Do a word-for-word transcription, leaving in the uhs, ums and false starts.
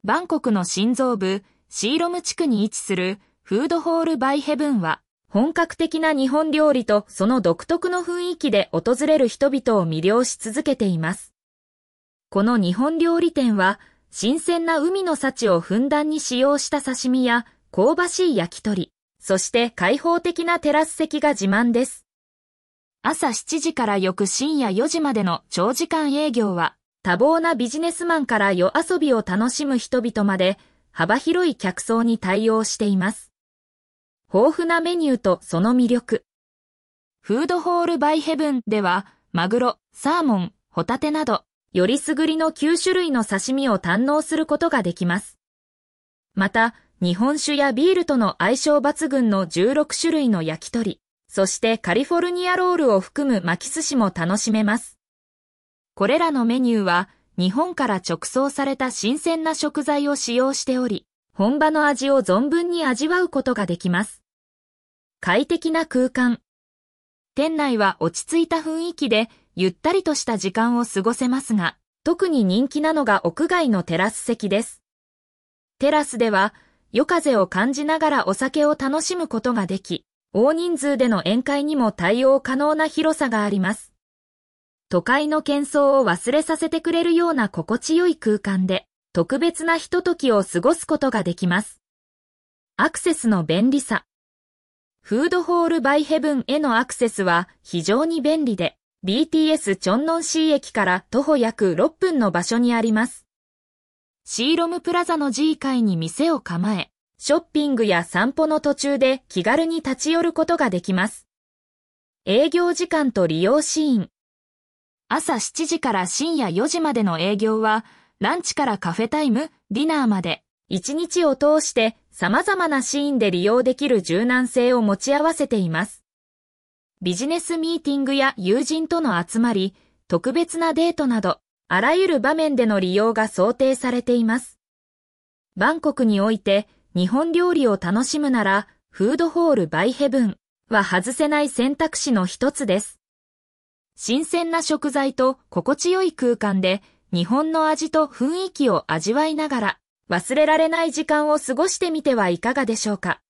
バンコクの心臓部、シーロム地区に位置するフードホールバイヘブンは、本格的な日本料理とその独特の雰囲気で訪れる人々を魅了し続けています。この日本料理店は、新鮮な海の幸をふんだんに使用した刺身や香ばしい焼き鳥、そして開放的なテラス席が自慢です。朝しちじから翌深夜よじまでの長時間営業は、多忙なビジネスマンから夜遊びを楽しむ人々まで幅広い客層に対応しています。豊富なメニューとその魅力。フードホールバイヘブンでは、マグロ、サーモン、ホタテなど、よりすぐりのきゅうしゅるいの刺身を堪能することができます。また、日本酒やビールとの相性抜群のじゅうろくしゅるいの焼き鳥、そしてカリフォルニアロールを含む巻き寿司も楽しめます。これらのメニューは、日本から直送された新鮮な食材を使用しており、本場の味を存分に味わうことができます。快適な空間。店内は落ち着いた雰囲気で、ゆったりとした時間を過ごせますが、特に人気なのが屋外のテラス席です。テラスでは、夜風を感じながらお酒を楽しむことができ、大人数での宴会にも対応可能な広さがあります。都会の喧騒を忘れさせてくれるような心地よい空間で、特別なひとときを過ごすことができます。アクセスの便利さ。フードホールバイヘブンへのアクセスは非常に便利で、ビーティーエス チョンノンシー駅から徒歩約ろっぷんの場所にあります。シーロムプラザの G 階に店を構え、ショッピングや散歩の途中で気軽に立ち寄ることができます。営業時間と利用シーン。朝しちじから深夜よじまでの営業は、ランチからカフェタイム、ディナーまで、一日を通して様々なシーンで利用できる柔軟性を持ち合わせています。ビジネスミーティングや友人との集まり、特別なデートなど、あらゆる場面での利用が想定されています。バンコクにおいて日本料理を楽しむなら、フードホールバイヘブンは外せない選択肢の一つです。新鮮な食材と心地よい空間で日本の味と雰囲気を味わいながら忘れられない時間を過ごしてみてはいかがでしょうか。